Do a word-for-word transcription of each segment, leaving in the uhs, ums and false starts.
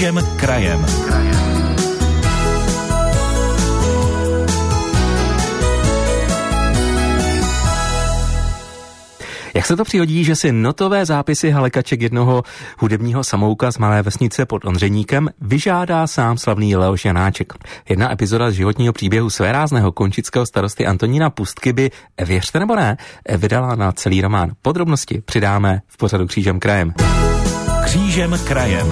Křížem krajem. Jak se to přihodí, že si notové zápisy halekaček jednoho hudebního samouka z malé vesnice pod Ondřejníkem vyžádá sám slavný Leoš Janáček. Jedna epizoda z životního příběhu svérázného končického starosty Antonína Pustky by, věřte nebo ne, vydala na celý román. Podrobnosti přidáme v pořadu Křížem krajem. Křížem krajem.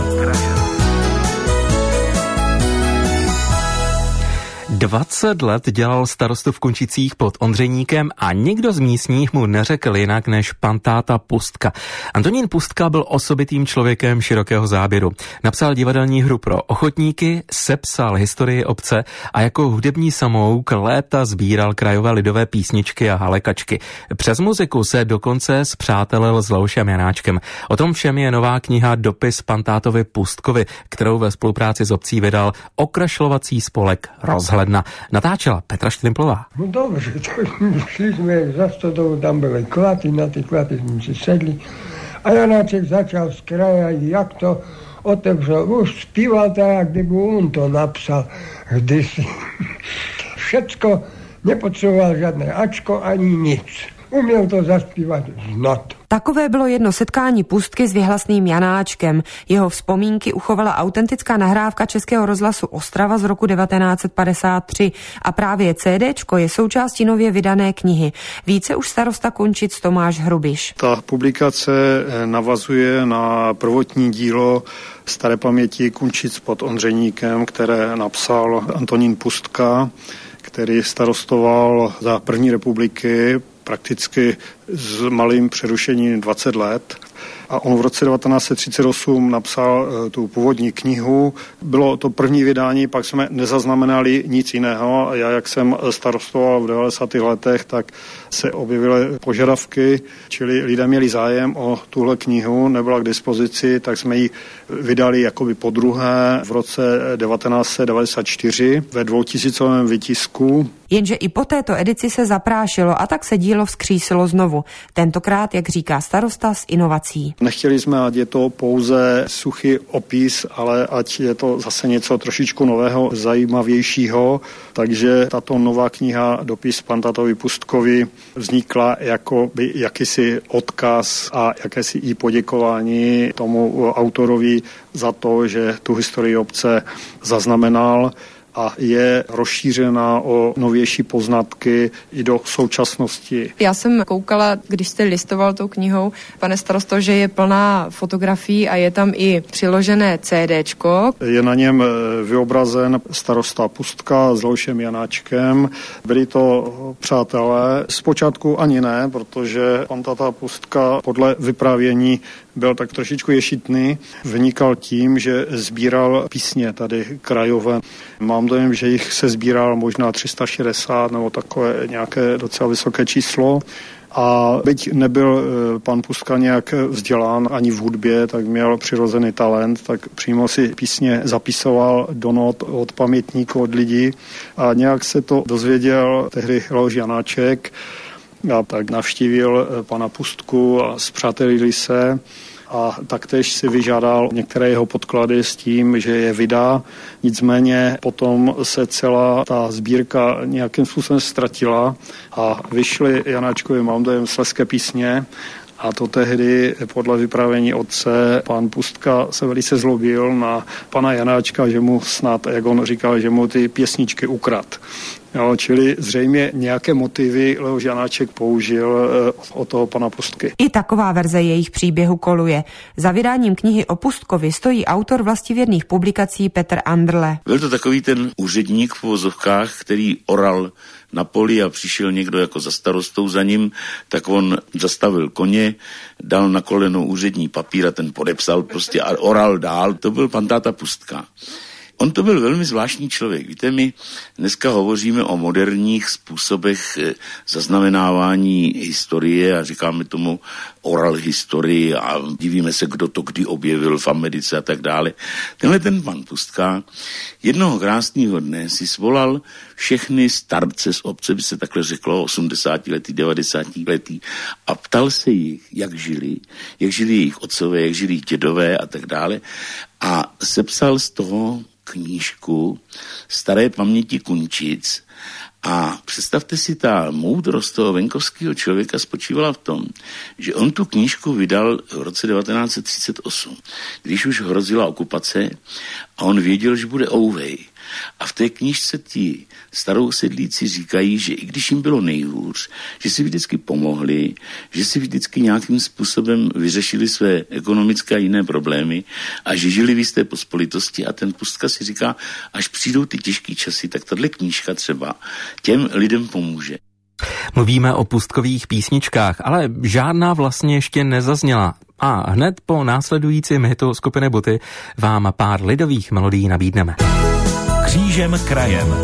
dvacet let dělal starostu v Končicích pod Ondřejníkem a nikdo z místních mu neřekl jinak než pan táta Pustka. Antonín Pustka byl osobitým člověkem širokého záběru. Napsal divadelní hru pro ochotníky, sepsal historii obce a jako hudební samouk léta sbíral krajové lidové písničky a halekačky. Přes muziku se dokonce spřátelil s Leošem Janáčkem. O tom všem je nová kniha Dopis pantátovi Pustkovi, kterou ve spolupráci s obcí vydal okrašlovací spolek Rozhledna. Natáčela Petra Štrimplová. No dobře, tak šli jsme za stodou, tam byly klaty, na ty klaty jsme si sedli a Janáček začal z kraje, jak to otevřel, už zpíval tak, jak kdyby on to napsal kdysi. Všecko, nepotřeboval žádné ačko ani nic. Uměl to zaspívat znat. Takové bylo jedno setkání Pustky s věhlasným Janáčkem. Jeho vzpomínky uchovala autentická nahrávka Českého rozhlasu Ostrava z roku devatenáct set padesát tři a právě CDčko je součástí nově vydané knihy. Více už starosta Končic Tomáš Hrubiš. Ta publikace navazuje na prvotní dílo Staré paměti Končic pod Ondřejníkem, které napsal Antonín Pustka, který starostoval za první republiky prakticky s malým přerušením dvacet let. A on v roce devatenáct set třicet osm napsal tu původní knihu. Bylo to první vydání, pak jsme nezaznamenali nic jiného. Já, jak jsem starostoval v devadesátých letech, tak se objevily požadavky, čili lidé měli zájem o tuhle knihu, nebyla k dispozici, tak jsme ji vydali jakoby podruhé v roce devatenáct set devadesát čtyři ve dvoutisícovém vytisku. Jenže i po této edici se zaprášilo a tak se dílo vzkřísilo znovu. Tentokrát, jak říká starosta, s inovací. Nechtěli jsme, ať je to pouze suchý opis, ale ať je to zase něco trošičku nového, zajímavějšího. Takže tato nová kniha Dopis pantátovi Pustkovi vznikla jako by jakýsi odkaz a jakési i poděkování tomu autorovi za to, že tu historii obce zaznamenal a je rozšířena o novější poznatky i do současnosti. Já jsem koukala, když jste listoval tou knihou, pane starosto, že je plná fotografií a je tam i přiložené CDčko. Je na něm vyobrazen starosta Pustka s Leošem Janáčkem. Byli to přátelé. Zpočátku ani ne, protože pan táta Pustka podle vyprávění byl tak trošičku ješitný. Vynikal tím, že sbíral písně tady krajové. Mám dojem, že jich se sbíral možná tři sta šedesát nebo takové nějaké docela vysoké číslo. A byť nebyl pan Pustka nějak vzdělán ani v hudbě, tak měl přirozený talent, tak přímo si písně zapisoval do not od pamětníků, od lidí. A nějak se to dozvěděl tehdy Leoš Janáček, a tak navštívil pana Pustku a spřátelili se a taktéž si vyžádal některé jeho podklady s tím, že je vydá. Nicméně potom se celá ta sbírka nějakým způsobem ztratila a vyšly Janáčkovi, mám dojem, Slezské písně. A to tehdy podle vyprávění otce pan Pustka se velice zlobil na pana Janáčka, že mu snad, jak on říkal, že mu ty pěsničky ukrad. Jo, čili zřejmě nějaké motivy Leoš Janáček použil od toho pana Pustky. I taková verze jejich příběhu koluje. Za vydáním knihy o Pustkovi stojí autor vlastivěrných publikací Petr Andrle. Byl to takový ten úředník v uvozovkách, který oral na poli a přišel někdo jako za starostou za ním, tak on zastavil koně, dal na koleno úřední papír a ten podepsal prostě a oral dál. To byl pan táta Pustka. On to byl velmi zvláštní člověk. Víte, my dneska hovoříme o moderních způsobech zaznamenávání historie a říkáme tomu oral historii a divíme se, kdo to kdy objevil v Americe a tak dále. Tenhle ten pan Pustka jednoho krásného dne si svolal všechny starce z obce, by se takhle řeklo, osmdesátiletí, devadesátiletí a ptal se jich, jak žili, jak žili jejich otcové, jak žili jejich dědové a tak dále a sepsal z toho knížku Staré paměti Kunčic. A představte si, ta moudrost toho venkovského člověka spočívala v tom, že on tu knížku vydal v roce devatenáct set třicet osm, když už hrozila okupace a on věděl, že bude ouvej. A v té knížce ti starou sedlíci říkají, že i když jim bylo nejhůř, že si vždycky pomohli, že si vždycky nějakým způsobem vyřešili své ekonomické a jiné problémy a že žili v jisté pospolitosti a ten Pustka si říká, až přijdou ty těžké časy, tak tahle knížka třeba těm lidem pomůže. Mluvíme o Pustkových písničkách, ale žádná vlastně ještě nezazněla. A hned po následujícím hitu skupiny Buty vám pár lidových melodií nabídneme. Křížem krajem.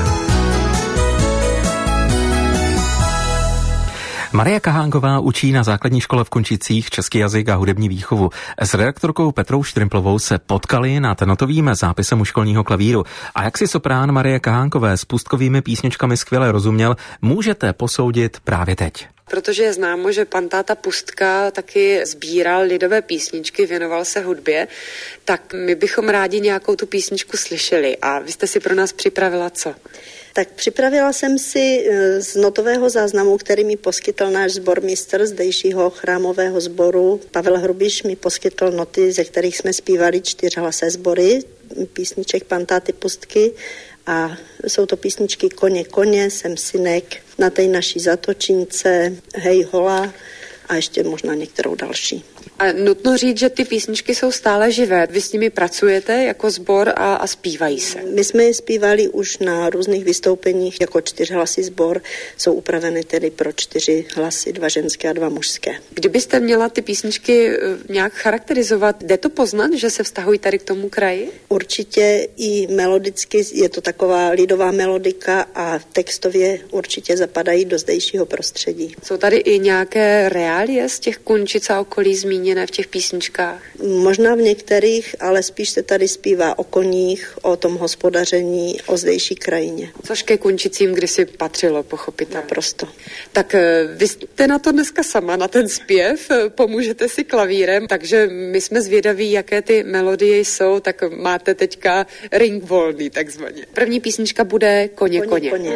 Marie Kahánková učí na základní škole v Kunčicích český jazyk a hudební výchovu. S redaktorkou Petrou Štrimplovou se potkali nad notovým zápisem u školního klavíru. A jak si soprán Marie Kahánkové s pustkovými písničkami skvěle rozuměl, můžete posoudit právě teď. Protože je známo, že pan táta Pustka taky sbíral lidové písničky, věnoval se hudbě, tak my bychom rádi nějakou tu písničku slyšeli. A vy jste si pro nás připravila co? Tak připravila jsem si z notového záznamu, který mi poskytl náš sbormistr zdejšího chrámového sboru. Pavel Hrubiš mi poskytl noty, ze kterých jsme zpívali čtyřhlasé sbory, písniček pan táty Pustky. A jsou to písničky Koně, koně, Jsem synek, Na tej naší zatočince, Hej hola a ještě možná některou další. A nutno říct, že ty písničky jsou stále živé. Vy s nimi pracujete jako sbor a, a zpívají se. My jsme je zpívali už na různých vystoupeních jako čtyřhlasý sbor. Jsou upraveny tedy pro čtyři hlasy, dva ženské a dva mužské. Kdybyste měla ty písničky nějak charakterizovat, jde to poznat, že se vztahují tady k tomu kraji? Určitě i melodicky je to taková lidová melodika a textově určitě zapadají do zdejšího prostředí. Jsou tady i nějaké reálie z těch Kunčic a okolí zmíněné v těch písničkách? Možná v některých, ale spíš se tady zpívá o koních, o tom hospodaření, o zdejší krajině. Což ke Kunčicím kdysi patřilo, pochopitelně. Naprosto. Tak vy jste na to dneska sama, na ten zpěv, pomůžete si klavírem, takže my jsme zvědaví, jaké ty melodie jsou, tak máte teďka ring volný takzvaně. První písnička bude Koně, koně. Koně,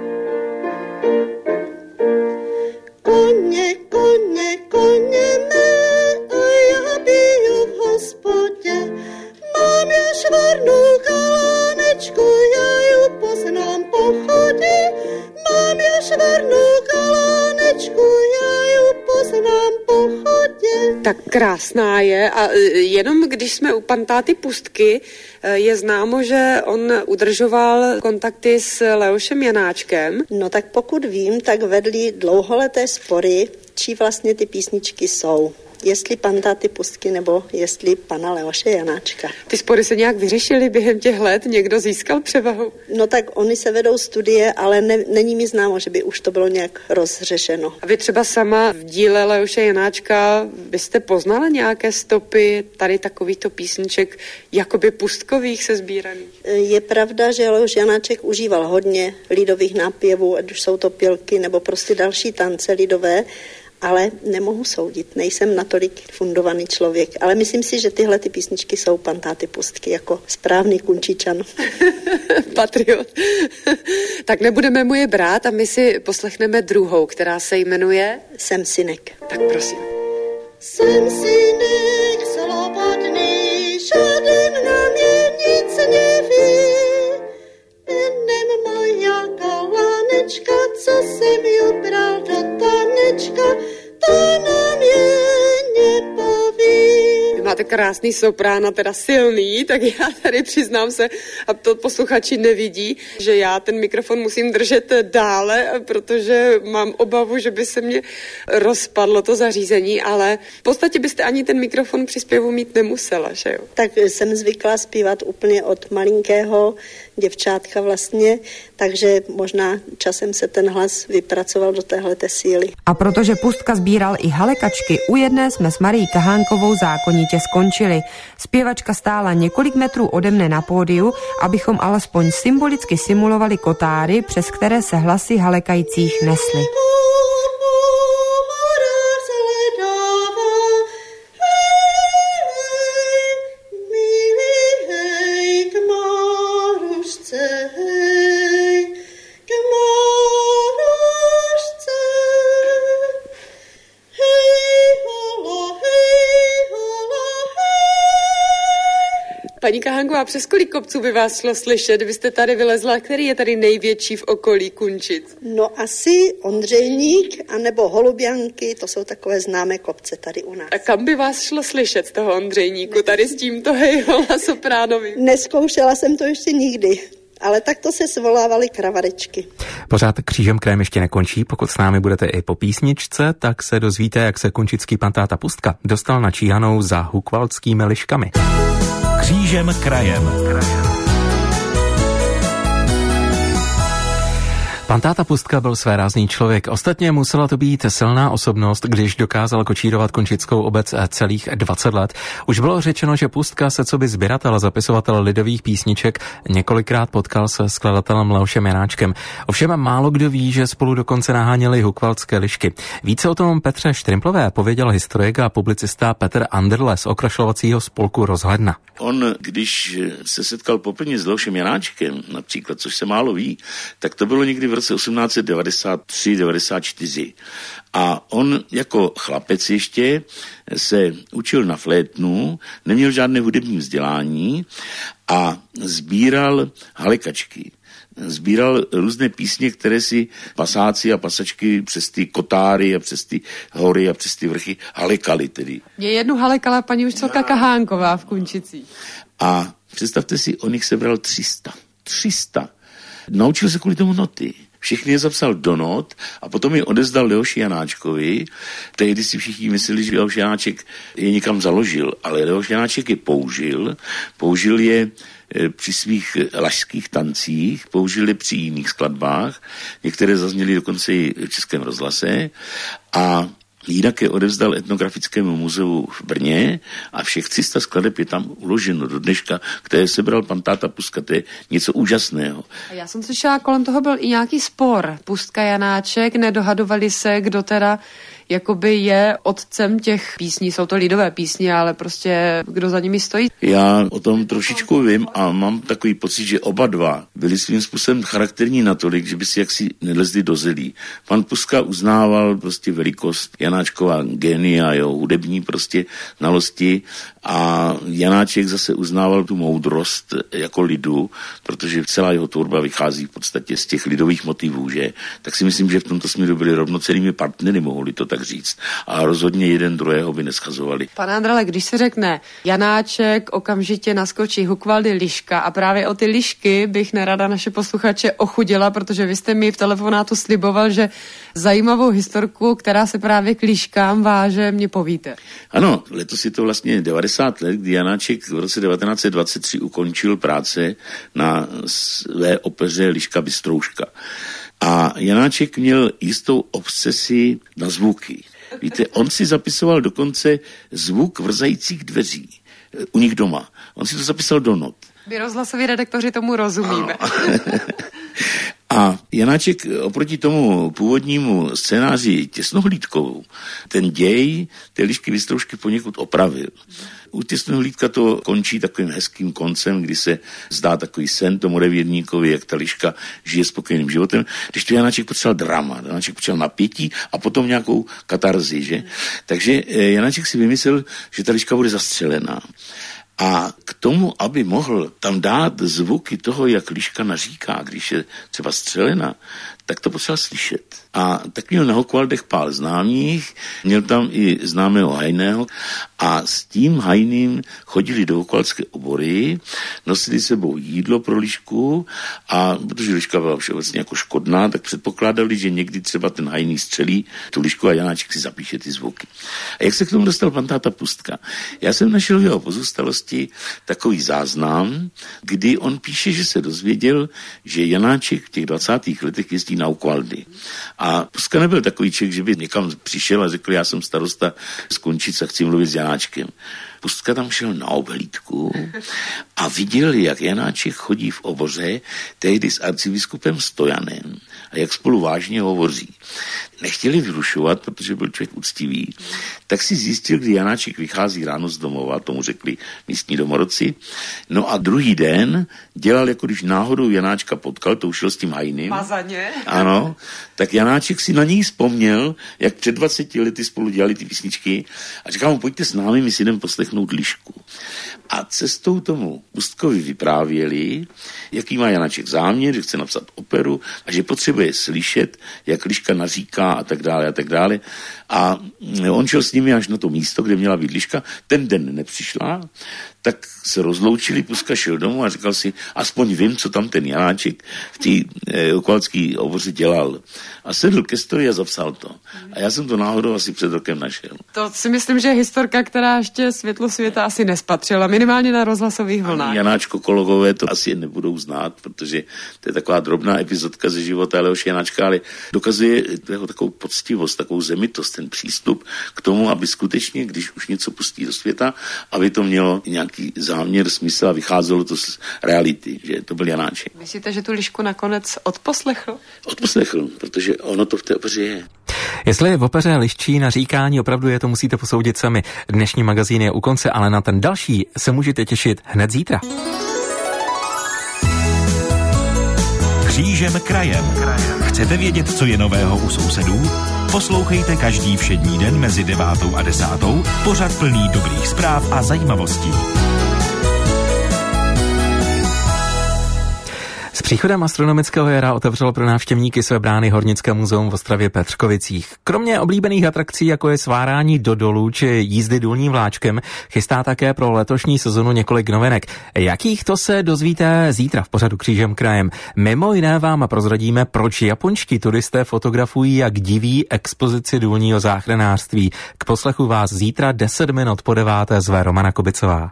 koně, koně, koně mé, a já biju v hospodě. Mám já švarnou kalánečku, já ju poznám po chodě. Mám já švarnou kalánečku, já ju poznám po chodě. Tak krásná je a jenom když jsme u pan táty Pustky, je známo, že on udržoval kontakty s Leošem Janáčkem. No tak pokud vím, tak vedli dlouholeté spory, čí vlastně ty písničky jsou. Jestli pan táty Pustky nebo jestli pana Leoše Janáčka. Ty spory se nějak vyřešily během těch let? Někdo získal převahu? No tak oni se vedou studie, ale ne, není mi známo, že by už to bylo nějak rozřešeno. A vy třeba sama v díle Leoše Janáčka byste poznala nějaké stopy tady takovýchto písniček jakoby pustkových sezbíraných? Je pravda, že Leoš Janáček užíval hodně lidových nápěvů, ať už jsou to pělky nebo prostě další tance lidové, ale nemohu soudit, nejsem natolik fundovaný člověk. Ale myslím si, že tyhle ty písničky jsou pan táty Pustky jako správný Kunčičan. Patriot. Tak nebudeme mu je brát a my si poslechneme druhou, která se jmenuje Jsem synek. Tak prosím. Jsem synek slobodný, žádný na mě nic neví. Enem moja kalánečka, co jsem ju bral do tanečka, to na mě nepoví. Vy máte krásný soprán a teda silný, tak já tady přiznám se, a to posluchači nevidí, že já ten mikrofon musím držet dále, protože mám obavu, že by se mě rozpadlo to zařízení, ale v podstatě byste ani ten mikrofon při zpěvu mít nemusela, že jo? Tak jsem zvyklá zpívat úplně od malinkého. děvčátka vlastně, takže možná časem se ten hlas vypracoval do téhleté síly. A protože Pustka sbíral i halekačky, u jedné jsme s Marií Kahánkovou zákonitě skončili. Zpěvačka stála několik metrů ode mne na pódiu, abychom alespoň symbolicky simulovali kotáry, přes které se hlasy halekajících nesly. Paní Kahánková, přes kolik kopců by vás šlo slyšet? Vy jste tady vylezla, který je tady největší v okolí Kunčic? No asi Ondřejník anebo Holubianky, to jsou takové známé kopce tady u nás. A kam by vás šlo slyšet z toho Ondřejníku, tady s tímto hejhola sopránovým? Neskoušela jsem to ještě nikdy. Ale takto se svolávaly kravarečky. Pořád Křížem krajem ještě nekončí. Pokud s námi budete i po písničce, tak se dozvíte, jak se kunčický pantáta Pustka dostal na Číhanou za hukvaldskými liškami. Křížem krajem. Pantáta Pustka byl svérázný člověk. Ostatně musela to být silná osobnost, když dokázal kočírovat končickou obec celých dvacet let. Už bylo řečeno, že Pustka se coby sběratel a zapisovatel lidových písniček několikrát potkal se skladatelem Leošem Janáčkem. Ovšem málo kdo ví, že spolu dokonce naháněli hukvaldské lišky. Více o tom Petře Štrymplové pověděl historik a publicista Petr Anderle z okrašlovacího spolku Rozhledna. On, když se setkal poprvé s Leošem Janáčkem, například, což se málo ví, tak to bylo někdy v roce osmnáct set devadesát tři devadesát čtyři. A on jako chlapec ještě se učil na flétnu, neměl žádné hudební vzdělání a sbíral halekačky. Sbíral různé písně, které si pasáci a pasačky přes ty kotáry a přes ty hory a přes ty vrchy halekali tedy. Mě jednu halekala paní učitelka Kahánková v Kunčicích. A představte si, on jich sebral tři sta. tři sta. Naučil se kvůli tomu noty. Všechny je zapsal do not a potom je odezdal Leoši Janáčkovi. Tehdy si všichni mysleli, že Leoš Janáček je někam založil, ale Leoš Janáček je použil. Použil je při svých lašských tancích, použil je při jiných skladbách. Některé zazněly dokonce i v Českém rozhlase a jinak je odevzdal Etnografickému muzeu v Brně a všech tři sta skladeb je tam uloženo do dneška, které sebral pantáta Pustka, to je něco úžasného. A já jsem slyšela, kolem toho byl i nějaký spor. Pustka Janáček, nedohadovali se, kdo teda jakoby je otcem těch písní. Jsou to lidové písně, ale prostě kdo za nimi stojí? Já o tom trošičku vím a mám takový pocit, že oba dva byli svým způsobem charakterní natolik, že by si jaksi nelezli do zelí. Pan Pustka uznával prostě velikost Janáčkova génia, jeho hudební prostě znalosti a Janáček zase uznával tu moudrost jako lidu, protože celá jeho tvorba vychází v podstatě z těch lidových motivů, že? Tak si myslím, že v tomto směru byli rovnocennými partnery, mohli to tak říct. A rozhodně jeden druhého by neschazovali. Pane Andrale, když se řekne Janáček, okamžitě naskočí Hukvaldy liška a právě o ty lišky bych nerada naše posluchače ochudila, protože vy jste mi v telefonátu sliboval, že zajímavou historku, která se právě k liškám váže, mě povíte. Ano, letos je to vlastně devadesát let, kdy Janáček v roce devatenáct set dvacet tři ukončil práce na své opeře Liška Bystrouška. A Janáček měl jistou obsesi na zvuky. Víte, on si zapisoval dokonce zvuk vrzajících dveří u nich doma. On si to zapisal do not. My rozhlasoví redaktoři tomu rozumíme. A Janáček oproti tomu původnímu scénáři Těsnohlídkovou ten děj té Lišky Bystroušky poněkud opravil. U Těsnohlídka to končí takovým hezkým koncem, kdy se zdá takový sen tomu revěrníkovi, jak ta liška žije spokojeným životem, když to Janáček potřeboval drama, Janáček potřeboval napětí a potom nějakou katarzi, že? Takže Janáček si vymyslel, že ta liška bude zastřelená. A k tomu, aby mohl tam dát zvuky toho, jak liška naříká, když je třeba střelena, tak to potřeba slyšet. A tak měl na Hochwaldech pár známých, měl tam i známého hajného a s tím hajným chodili do hochwaldské obory, nosili sebou jídlo pro lišku a protože liška byla všeobecně jako škodná, tak předpokládali, že někdy třeba ten hajný střelí tu lišku a Janáček si zapíše ty zvuky. A jak se k tomu dostal pan táta Pustka? Já jsem našel v jeho pozůstalosti takový záznam, kdy on píše, že se dozvěděl, že Janáček v těch dvacátých letech jezdí na Hochwaldy. A Pustka nebyl takový člověk, že by někam přišel a řekl, já jsem starosta z Končic a chci mluvit s Janáčkem. Pustka tam šel na obhlídku a viděl, jak Janáček chodí v oboře tehdy s arcibiskupem Stojanem a jak spolu vážně hovoří. Nechtěli vyrušovat, protože byl člověk úctivý, tak si zjistil, kdy Janáček vychází ráno z domova, tomu řekli místní domorodci. No a druhý den dělal, jako když náhodou Janáčka potkal, to už šel s tím hajným. Mazaně. Ano, tak Janáček si na něj vzpomněl, jak před dvaceti lety spolu dělali ty písničky a říkal mu, pojďte s námi, my si jdem poslechnout lišku. A cestou tomu Pustkovi vyprávěli, jaký má Janáček záměr, že chce napsat operu a že potřebuje slyšet, jak liška naříká a tak dále a tak dále. A on šel s nimi až na to místo, kde měla být liška. Ten den nepřišla, tak se rozloučili, Pustka šel domů a říkal si, aspoň vím, co tam ten Janáček v té eh, hochwaldské oboře dělal. A sedl ke stoji a zapsal to. A já jsem to náhodou asi před rokem našel. To si myslím, že je historka, která ještě světlo světa asi nespatřila, minimálně na rozhlasových vlnách. Janáčko kolegové to asi nebudou znát, protože to je taková drobná epizodka ze života Leoše Janáčka, ale dokazuje jeho takovou poctivost, takovou zemitost, ten přístup k tomu, aby skutečně, když už něco pustí do světa, aby to mělo nějaký záměr, smysl a vycházelo to z reality, že to byl Janáček. Myslíte, že tu lišku nakonec odposlechl? Odposlechl, protože ono to v té opeře je. Jestli v opeře liščí naříkání opravdu je, to musíte posoudit sami. Dnešní magazín je u konce, ale na ten další se můžete těšit hned zítra. Křížem krajem. Chcete vědět, co je nového u sousedů? Poslouchejte každý všední den mezi devátou a desátou pořad plný dobrých zpráv a zajímavostí. S příchodem astronomického jara otevřelo pro návštěvníky své brány Hornické muzeum v Ostravě Petřkovicích. Kromě oblíbených atrakcí, jako je svárání do dolů či jízdy důlním vláčkem, chystá také pro letošní sezonu několik novinek. Jakých to se dozvíte zítra v pořadu Křížem krajem. Mimo jiné vám prozradíme, proč japonští turisté fotografují jak diví expozici důlního záchranářství. K poslechu vás zítra deset minut po deváté zve Romana Kobicová.